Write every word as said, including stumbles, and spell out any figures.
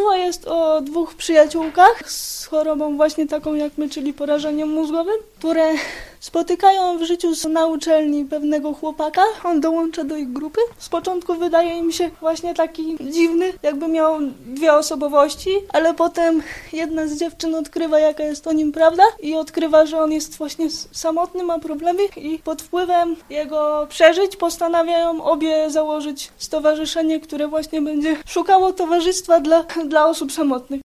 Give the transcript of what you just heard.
Mowa jest o dwóch przyjaciółkach z chorobą właśnie taką jak my, czyli porażeniem mózgowym, które spotykają w życiu na uczelni pewnego chłopaka, on dołącza do ich grupy. Z początku wydaje im się właśnie taki dziwny, jakby miał dwie osobowości, ale potem jedna z dziewczyn odkrywa, jaka jest o nim prawda i odkrywa, że on jest właśnie samotny, ma problemy i pod wpływem jego przeżyć postanawiają obie założyć stowarzyszenie, które właśnie będzie szukało towarzystwa dla, dla osób samotnych.